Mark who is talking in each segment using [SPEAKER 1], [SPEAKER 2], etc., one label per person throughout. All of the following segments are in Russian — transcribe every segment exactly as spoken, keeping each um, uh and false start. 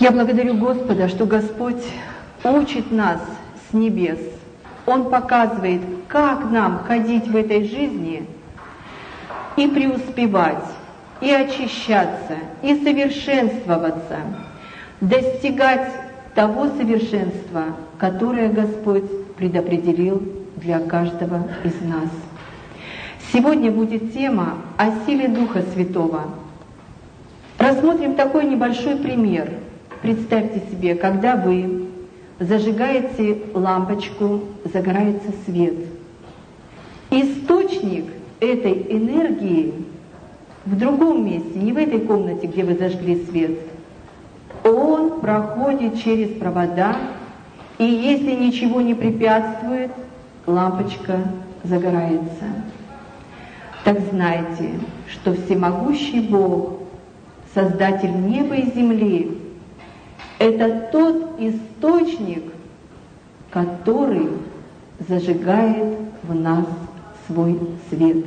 [SPEAKER 1] Я благодарю Господа, что Господь учит нас с небес. Он показывает, как нам ходить в этой жизни и преуспевать, и очищаться, и совершенствоваться, достигать того совершенства, которое Господь предопределил для каждого из нас. Сегодня будет тема о силе Духа Святого. Рассмотрим такой небольшой пример. Представьте себе, когда вы зажигаете лампочку, загорается свет. Источник этой энергии в другом месте, не в этой комнате, где вы зажгли свет. Он проходит через провода, и если ничего не препятствует, лампочка загорается. Так знайте, что всемогущий Бог, Создатель неба и земли, это тот источник, который зажигает в нас свой свет.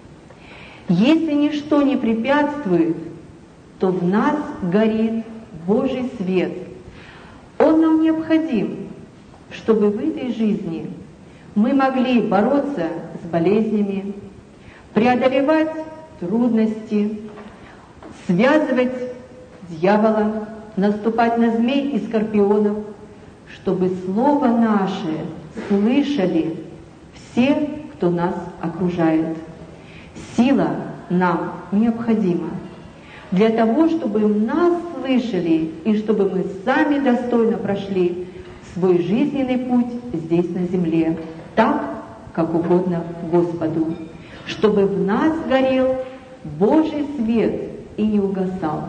[SPEAKER 1] Если ничто не препятствует, то в нас горит Божий свет. Он нам необходим, чтобы в этой жизни мы могли бороться с болезнями, преодолевать трудности, связывать дьявола, наступать на змей и скорпионов, чтобы Слово наше слышали все, кто нас окружает. Сила нам необходима для того, чтобы нас слышали и чтобы мы сами достойно прошли свой жизненный путь здесь на земле, так, как угодно Господу, чтобы в нас горел Божий свет и не угасал.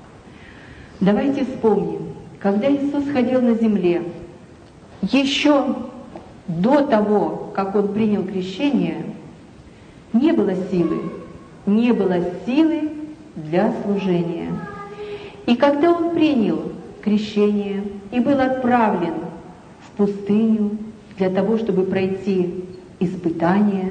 [SPEAKER 1] Давайте вспомним, когда Иисус ходил на земле, еще до того, как Он принял крещение, не было силы, не было силы для служения. И когда Он принял крещение и был отправлен в пустыню для того, чтобы пройти испытания,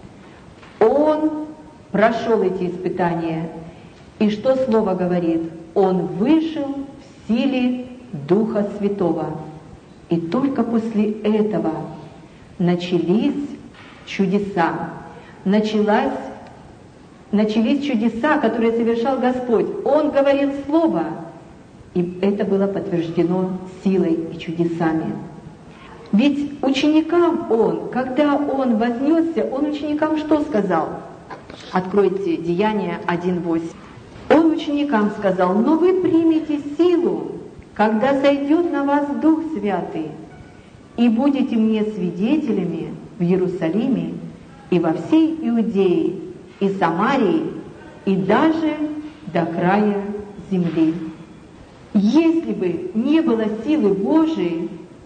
[SPEAKER 1] Он прошел эти испытания. И что Слово говорит? Он вышел в силе Духа Святого. И только после этого начались чудеса. Началась, начались чудеса, которые совершал Господь. Он говорил Слово, и это было подтверждено силой и чудесами. Ведь ученикам Он, когда Он вознесся, Он ученикам что сказал? Откройте Деяния один восемь. Он ученикам сказал: «Но вы примете силу, когда сойдет на вас Дух Святый, и будете мне свидетелями в Иерусалиме и во всей Иудее, и Самарии, и даже до края земли». Если бы не было силы Божией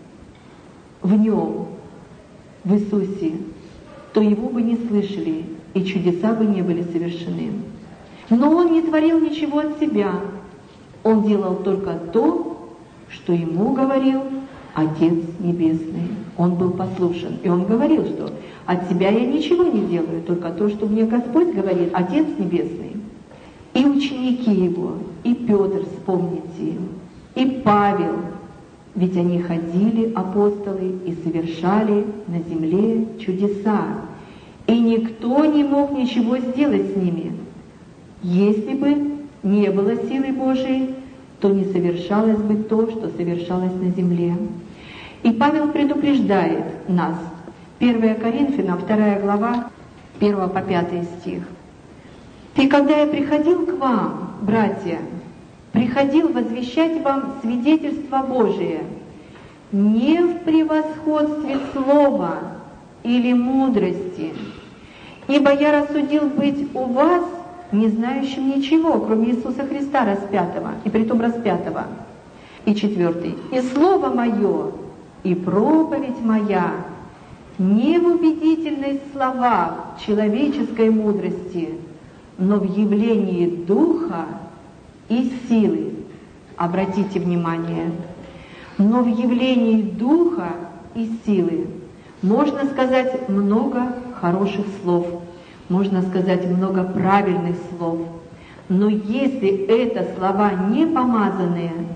[SPEAKER 1] в Нем, в Иисусе, то Его бы не слышали, и чудеса бы не были совершены. Но Он не творил ничего от себя. Он делал только то, что Ему говорил Отец Небесный. Он был послушен. И Он говорил, что от себя я ничего не делаю, только то, что мне Господь говорит, Отец Небесный. И ученики Его, и Петр, вспомните, и Павел, ведь они ходили, апостолы, и совершали на земле чудеса. И никто не мог ничего сделать с ними. Если бы не было силы Божией, то не совершалось бы то, что совершалось на земле. И Павел предупреждает нас. первое Коринфянам, вторая глава, первый по пятый стих. «И когда я приходил к вам, братья, приходил возвещать вам свидетельство Божие, не в превосходстве слова или мудрости, ибо я рассудил быть у вас не знающим ничего, кроме Иисуса Христа распятого, и притом распятого». И четвертый. «И слово мое, и проповедь моя не в убедительных словах человеческой мудрости, но в явлении Духа и силы». Обратите внимание, но в явлении Духа и силы. Можно сказать много хороших слов, можно сказать много правильных слов, но если это слова не помазанные,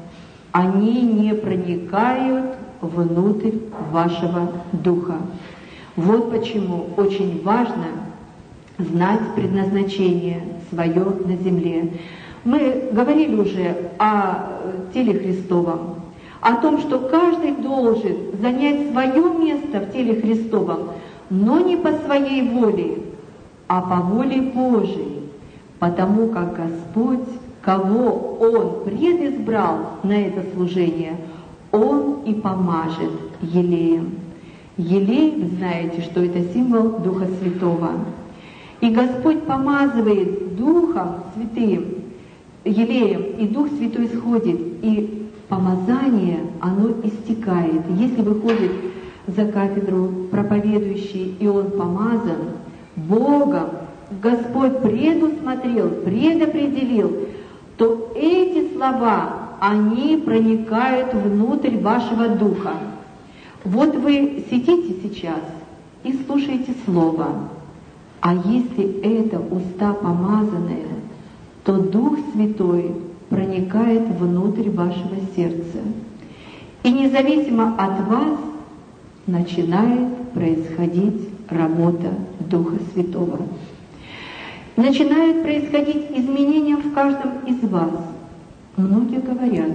[SPEAKER 1] они не проникают внутрь вашего духа. Вот почему очень важно знать предназначение свое на земле. Мы говорили уже о теле Христовом, о том, что каждый должен занять свое место в теле Христовом, но не по своей воле, а по воле Божией, потому как Господь, кого Он предизбрал на это служение, Он и помажет елеем. Елей, вы знаете, что это символ Духа Святого. И Господь помазывает Духом Святым, елеем, и Дух Святой сходит, и помазание, оно истекает. Если выходит за кафедру проповедующий, и он помазан Богом, Господь предусмотрел, предопределил, то эти слова, они проникают внутрь вашего духа. Вот вы сидите сейчас и слушаете Слово, а если это уста помазанные, то Дух Святой проникает внутрь вашего сердца. И независимо от вас начинает происходить работа Духа Святого. Начинают происходить изменения в каждом из вас. Многие говорят: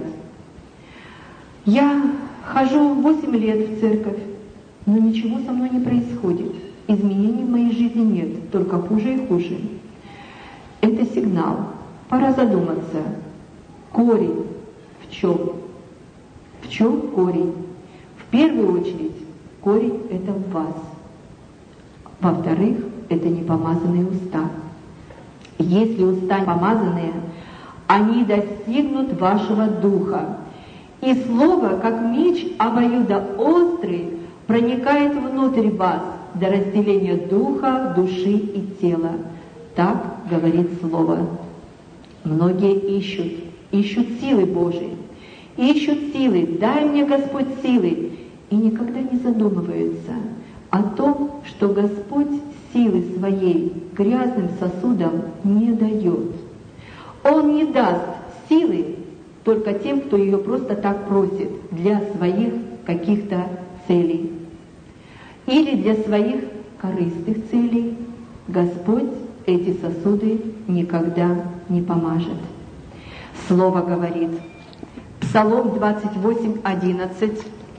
[SPEAKER 1] я хожу восемь лет в церковь, но ничего со мной не происходит. Изменений в моей жизни нет, только хуже и хуже. Это сигнал. Пора задуматься. Корень в чем? В чем корень? В первую очередь, корень — это в вас. Во-вторых, это непомазанные уста. Если уста помазанные, они достигнут вашего духа. И слово, как меч обоюдоострый, проникает внутрь вас до разделения духа, души и тела. Так говорит Слово. Многие ищут, ищут силы Божии, ищут силы, дай мне, Господь, силы, и никогда не задумываются о том, что Господь силы своей грязным сосудам не дает. Он не даст силы только тем, кто ее просто так просит для своих каких-то целей или для своих корыстных целей. Господь эти сосуды никогда не помажет. Слово говорит, Псалом двадцать восемь, одиннадцать.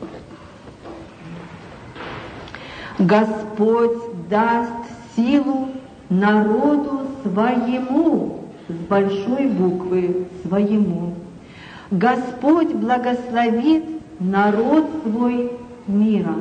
[SPEAKER 1] Господь даст силу народу своему, с большой буквы своему. Господь благословит народ свой миром.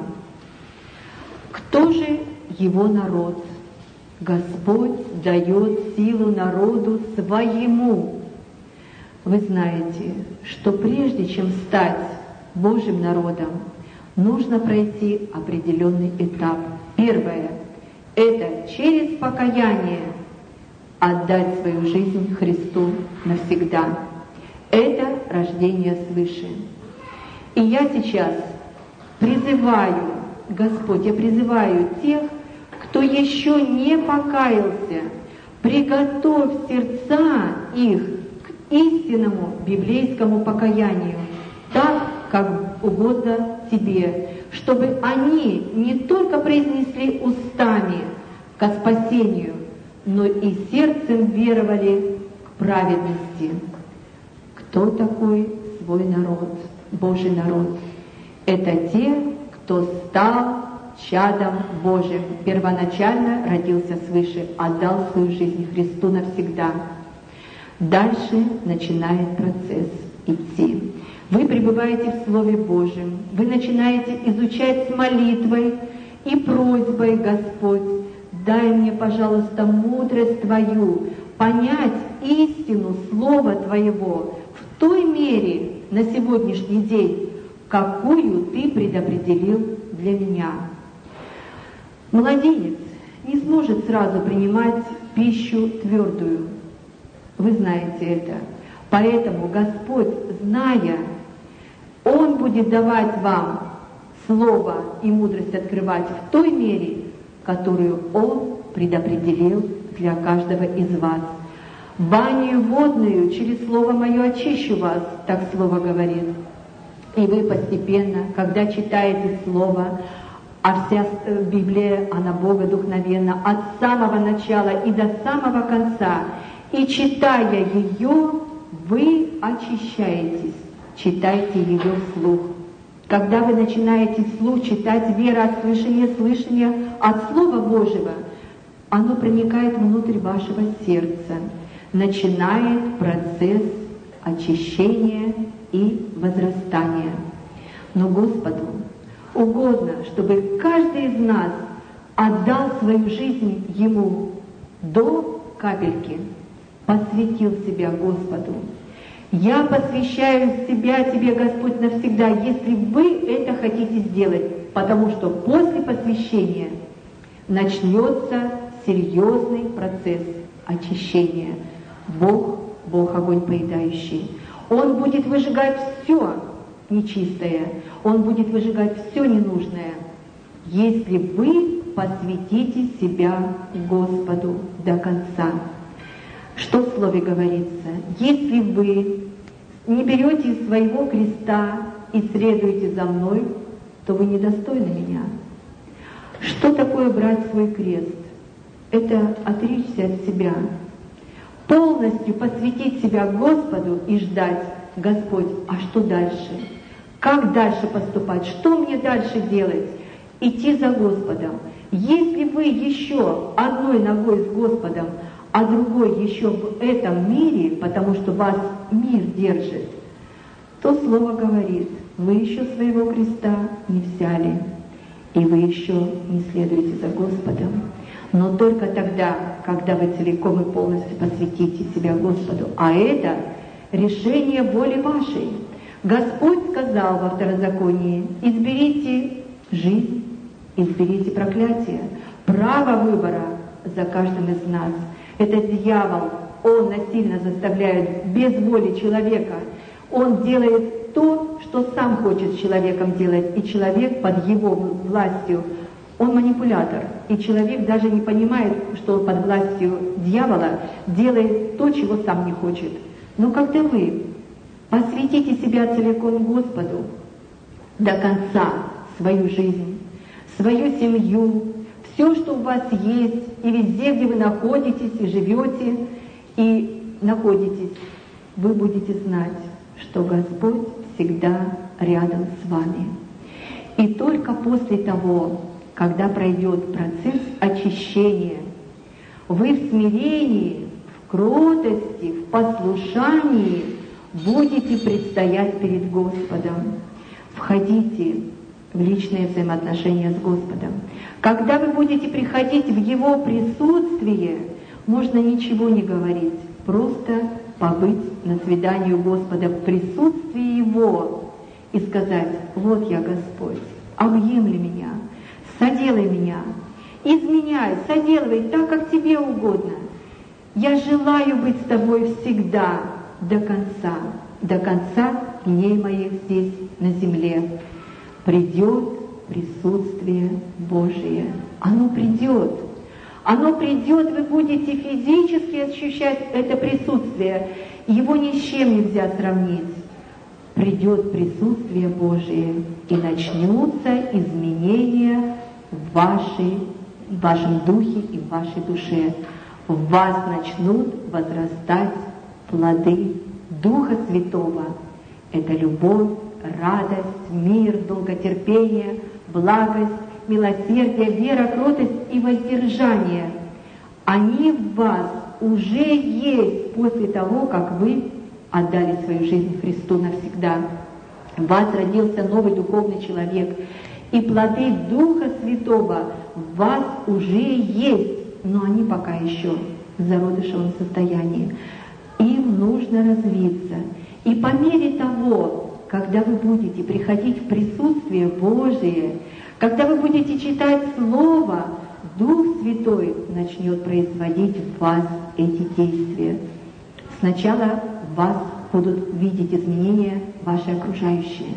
[SPEAKER 1] Кто же его народ? Господь дает силу народу своему. Вы знаете, что прежде чем стать Божьим народом, нужно пройти определенный этап. Первое — это через покаяние отдать свою жизнь Христу навсегда. Это рождение свыше. И я сейчас призываю, Господь, я призываю тех, кто еще не покаялся, приготовь сердца их к истинному библейскому покаянию, так, как угодно тебе, чтобы они не только произнесли устами ко спасению, но и сердцем веровали к праведности. Кто такой свой народ, Божий народ? Это те, кто стал чадом Божьим, первоначально родился свыше, отдал свою жизнь Христу навсегда. Дальше начинает процесс идти. Вы пребываете в Слове Божьем, вы начинаете изучать с молитвой и просьбой: Господь, дай мне, пожалуйста, мудрость Твою, понять истину Слова Твоего в той мере на сегодняшний день, какую Ты предопределил для меня. Младенец не сможет сразу принимать пищу твердую. Вы знаете это. Поэтому Господь, зная, Он будет давать вам Слово и мудрость открывать в той мере, которую Он предопределил для каждого из вас. Баню водную через Слово Мое очищу вас, так Слово говорит. И вы постепенно, когда читаете Слово, а вся Библия, она богодухновенна, от самого начала и до самого конца, и читая ее, вы очищаетесь. Читайте ее вслух. Когда вы начинаете вслух читать вера от слышания, слышания от Слова Божьего, оно проникает внутрь вашего сердца, начинает процесс очищения и возрастания. Но Господу угодно, чтобы каждый из нас отдал свою жизнь Ему до капельки, посвятил себя Господу. Я посвящаю себя Тебе, Господь, навсегда, если вы это хотите сделать, потому что после посвящения начнется серьезный процесс очищения. Бог, Бог огонь поедающий. Он будет выжигать все нечистое, Он будет выжигать все ненужное, если вы посвятите себя Господу до конца. Что в Слове говорится? Если вы не берете своего креста и следуете за мной, то вы недостойны меня. Что такое брать свой крест? Это отречься от себя, полностью посвятить себя Господу и ждать: Господь, а что дальше? Как дальше поступать? Что мне дальше делать? Идти за Господом. Если вы еще одной ногой с Господом, а другой еще в этом мире, потому что вас мир держит, то Слово говорит: вы еще своего креста не взяли, и вы еще не следуете за Господом. Но только тогда, когда вы целиком и полностью посвятите себя Господу. А это решение воли вашей. Господь сказал во Второзаконии: изберите жизнь, изберите проклятие. Право выбора за каждым из нас. Это дьявол, он насильно заставляет без воли человека. Он делает то, что сам хочет с человеком делать, и человек под его властью. Он манипулятор, и человек даже не понимает, что он под властью дьявола делает то, чего сам не хочет. Но когда вы посвятите себя целиком Господу, до конца свою жизнь, свою семью, все, что у вас есть, и везде, где вы находитесь, и живете, и находитесь, вы будете знать, что Господь всегда рядом с вами. И только после того, когда пройдет процесс очищения, вы в смирении, в кротости, в послушании будете предстоять перед Господом. Входите в личные взаимоотношения с Господом. Когда вы будете приходить в Его присутствие, можно ничего не говорить, просто побыть на свидании у Господа в присутствии Его и сказать: вот я, Господь, объемли меня, соделай меня, изменяй, соделывай так, как Тебе угодно. Я желаю быть с Тобой всегда, до конца, до конца дней моих здесь, на земле. Придет присутствие Божие. Оно придет. Оно придет, вы будете физически ощущать это присутствие. Его ни с чем нельзя сравнить. Придет присутствие Божие, и начнутся изменения в, вашей, в вашем духе и в вашей душе. В вас начнут возрастать плоды Духа Святого. Это любовь, радость, мир, долготерпение, благость, милосердие, вера, кротость и воздержание. Они в вас уже есть после того, как вы отдали свою жизнь Христу навсегда. В вас родился новый духовный человек, и плоды Духа Святого в вас уже есть, но они пока еще в зародышевом состоянии. Им нужно развиться. И по мере того, когда вы будете приходить в присутствие Божие, когда вы будете читать Слово, Дух Святой начнет производить в вас эти действия. Сначала в вас будут видеть изменения ваши окружающие.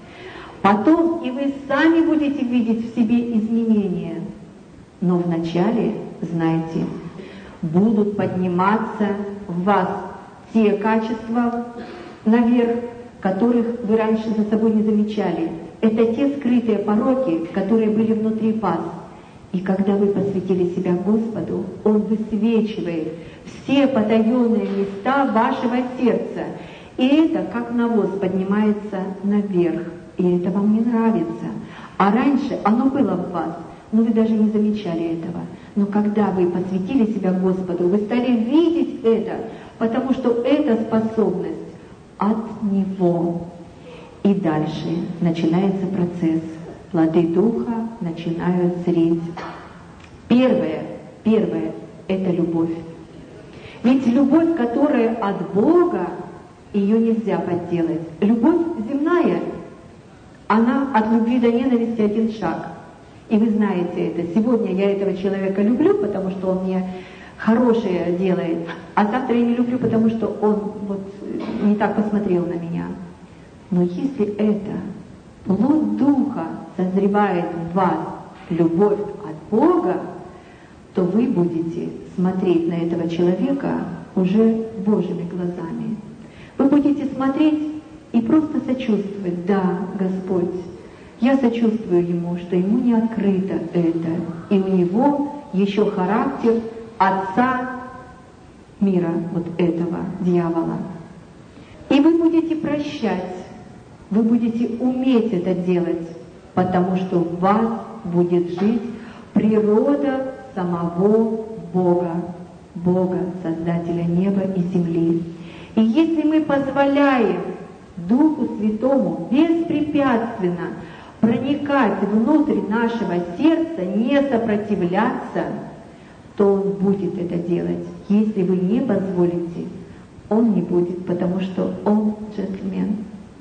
[SPEAKER 1] Потом и вы сами будете видеть в себе изменения. Но вначале, знаете, будут подниматься в вас те качества наверх, которых вы раньше за собой не замечали. Это те скрытые пороки, которые были внутри вас. И когда вы посвятили себя Господу, Он высвечивает все потаенные места вашего сердца. И это, как навоз, поднимается наверх. И это вам не нравится. А раньше оно было в вас, но вы даже не замечали этого. Но когда вы посвятили себя Господу, вы стали видеть это, потому что это способность от Него. И дальше начинается процесс. Плоды Духа начинают зреть. Первое, первое – это любовь. Ведь любовь, которая от Бога, ее нельзя подделать. Любовь земная, она от любви до ненависти один шаг. И вы знаете это. Сегодня я этого человека люблю, потому что он мне хорошее делает, а завтра я не люблю, потому что он вот не так посмотрел на меня. Но если это плод Духа созревает в вас, любовь от Бога, то вы будете смотреть на этого человека уже Божьими глазами. Вы будете смотреть и просто сочувствовать. Да, Господь, я сочувствую ему, что ему не открыто это, и у него еще характер отца мира, вот этого дьявола. И вы будете прощать, вы будете уметь это делать, потому что в вас будет жить природа самого Бога, Бога, Создателя неба и земли. И если мы позволяем Духу Святому беспрепятственно проникать внутрь нашего сердца, не сопротивляться, то Он будет это делать. Если вы не позволите, Он не будет, потому что Он джентльмен.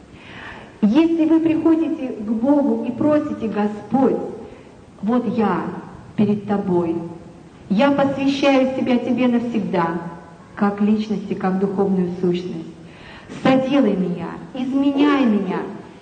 [SPEAKER 1] Если вы приходите к Богу и просите: Господь, вот я перед Тобой, я посвящаю себя Тебе навсегда, как личности, как духовную сущность. Соделай меня, изменяй меня,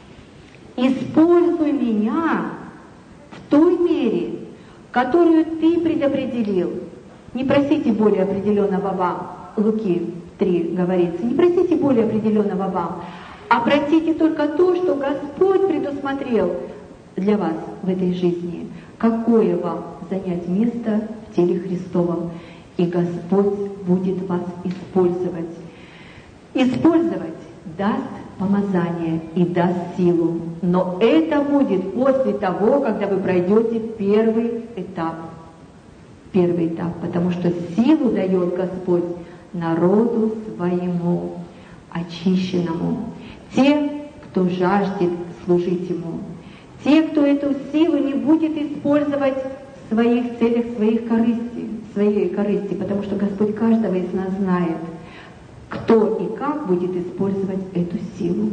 [SPEAKER 1] используй меня в той мере, которую Ты предопределил. Не просите более определенного вам, Луки три говорится, не просите более определенного вам, а просите только то, что Господь предусмотрел для вас в этой жизни. Какое вам занять место в теле Христовом, и Господь будет вас использовать. Использовать даст помазание и даст силу. Но это будет после того, когда вы пройдете первый этап. Первый этап, потому что силу дает Господь народу своему, очищенному. Те, кто жаждет служить Ему. Те, кто эту силу не будет использовать в своих целях, в своих корысти, в своей корысти, потому что Господь каждого из нас знает, кто и как будет использовать эту силу.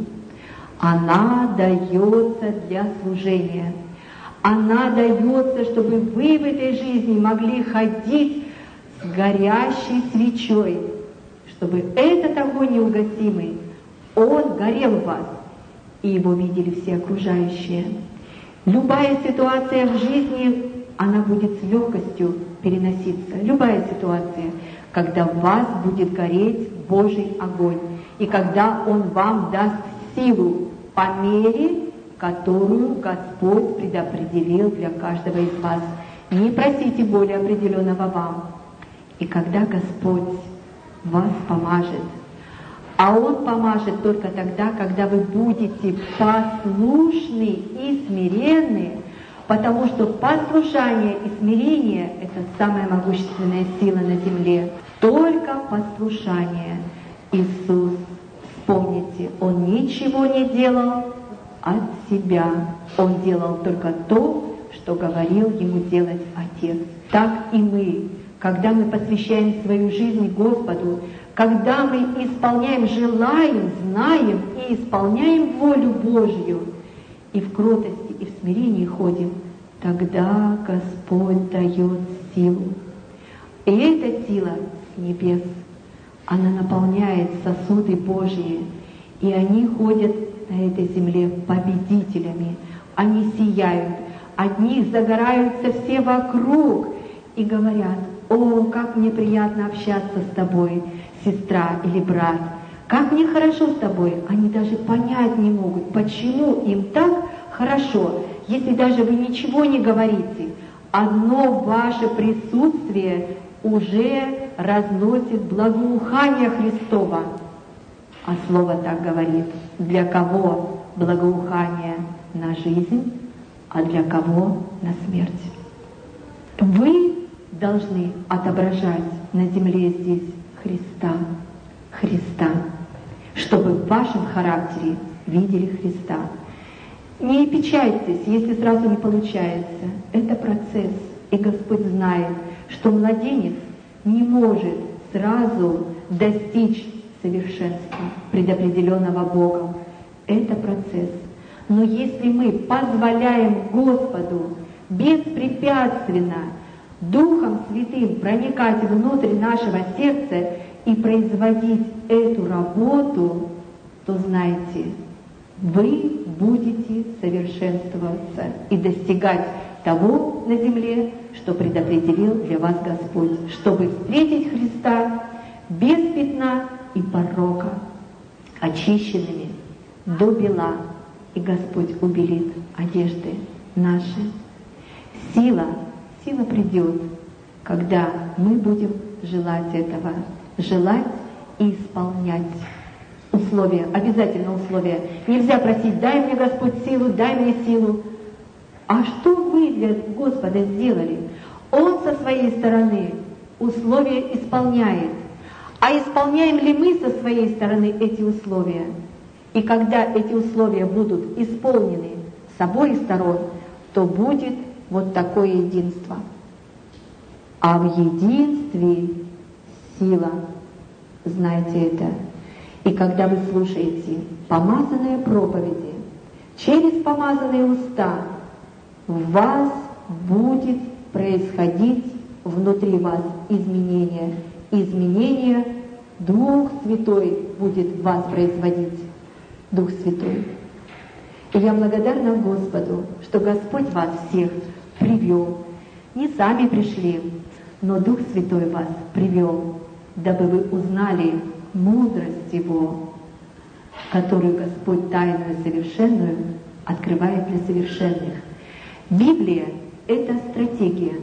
[SPEAKER 1] Она дается для служения. Она дается, чтобы вы в этой жизни могли ходить с горящей свечой, чтобы этот огонь неугасимый, он горел в вас, и его видели все окружающие. Любая ситуация в жизни, она будет с легкостью переноситься. Любая ситуация, когда в вас будет гореть Божий огонь, и когда Он вам даст силу по мере, которую Господь предопределил для каждого из вас. Не просите более определенного вам. И когда Господь вас помажет, а Он помажет только тогда, когда вы будете послушны и смиренны, потому что послушание и смирение — это самая могущественная сила на земле. Только послушание. Иисус, вспомните, Он ничего не делал от себя. Он делал только то, что говорил Ему делать Отец. Так и мы, когда мы посвящаем свою жизнь Господу, когда мы исполняем, желаем, знаем и исполняем волю Божью, и в кротости, и в смирении ходим, тогда Господь дает силу. И эта сила с небес, она наполняет сосуды Божьи, и они ходят на этой земле победителями. Они сияют, от них загораются все вокруг и говорят: «О, как мне приятно общаться с тобой, сестра или брат, как мне хорошо с тобой, они даже понять не могут, почему им так хорошо, если даже вы ничего не говорите. Одно ваше присутствие уже разносит благоухание Христова. А Слово так говорит: для кого благоухание на жизнь, а для кого на смерть. Вы должны отображать на земле здесь Христа, Христа, чтобы в вашем характере видели Христа. Не печальтесь, если сразу не получается. Это процесс, и Господь знает, что младенец не может сразу достичь совершенства, предопределенного Богом. Это процесс. Но если мы позволяем Господу беспрепятственно Духом Святым проникать внутрь нашего сердца и производить эту работу, то знайте, вы будете совершенствоваться и достигать того на земле, что предопределил для вас Господь, чтобы встретить Христа без пятна и порока, очищенными до бела, и Господь убелит одежды наши. Сила, сила придет, когда мы будем желать этого, желать и исполнять. Условия, обязательно условия. Нельзя просить: дай мне, Господь, силу, дай мне силу. А что вы для Господа сделали? Он со своей стороны условия исполняет. А исполняем ли мы со своей стороны эти условия? И когда эти условия будут исполнены с обоих сторон, то будет вот такое единство. А в единстве сила. Знаете это. И когда вы слушаете помазанные проповеди, через помазанные уста в вас будет происходить внутри вас изменения. Изменения Дух Святой будет в вас производить. Дух Святой. И я благодарна Господу, что Господь вас всех привел. Не сами пришли, но Дух Святой вас привел, дабы вы узнали мудрость Его, которую Господь тайную и совершенную открывает для совершенных. Библия — это стратегия.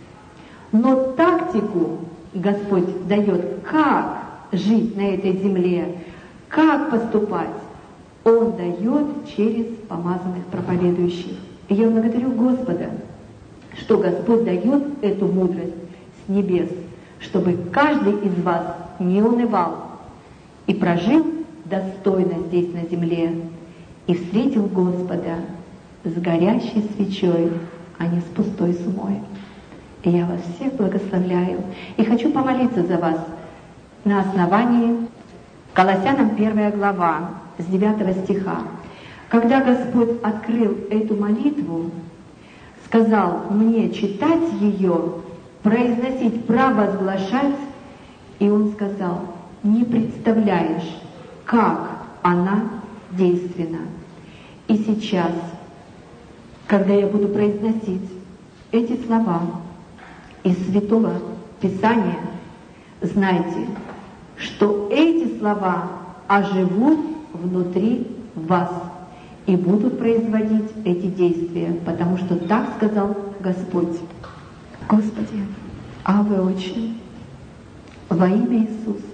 [SPEAKER 1] Но тактику Господь дает, как жить на этой земле, как поступать, Он дает через помазанных проповедующих. И я благодарю Господа, что Господь дает эту мудрость с небес, чтобы каждый из вас не унывал и прожил достойно здесь на земле, и встретил Господа с горящей свечой, а не с пустой сумой. И я вас всех благословляю. И хочу помолиться за вас на основании Колоссянам первая глава, с девятого стиха. Когда Господь открыл эту молитву, сказал мне читать ее, произносить, провозглашать, и Он сказал: не представляешь, как она действенна. И сейчас, когда я буду произносить эти слова из Святого Писания, знайте, что эти слова оживут внутри вас и будут производить эти действия, потому что так сказал Господь. Господи, Аве Отче, во имя Иисуса,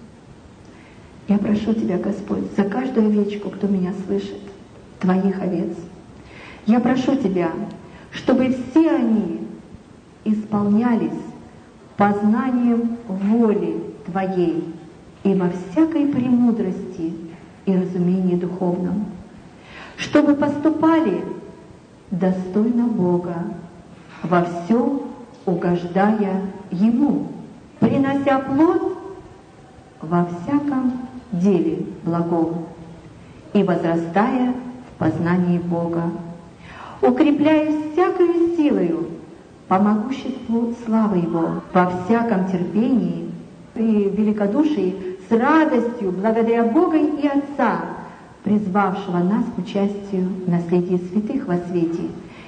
[SPEAKER 1] я прошу Тебя, Господь, за каждую овечку, кто меня слышит, Твоих овец. Я прошу Тебя, чтобы все они исполнялись познанием воли Твоей и во всякой премудрости и разумении духовном, чтобы поступали достойно Бога, во всем угождая Ему, принося плод во всяком деле благом и возрастая в познании Бога, укрепляясь всякою силою по могуществу славы Его, во всяком терпении и великодушии, с радостью, благодаря Бога и Отца, призвавшего нас к участию в наследии святых во свете,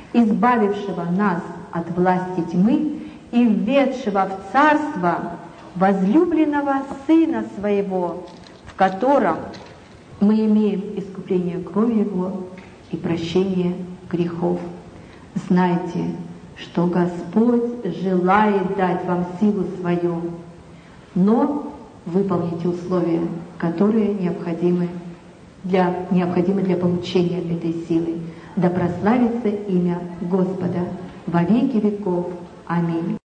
[SPEAKER 1] избавившего нас от власти тьмы и введшего в царство возлюбленного Сына Своего, в котором мы имеем искупление крови Его и прощение грехов. Знайте, что Господь желает дать вам силу свою, но выполните условия, которые необходимы для, необходимы для получения этой силы. Да прославится имя Господа во веки веков. Аминь.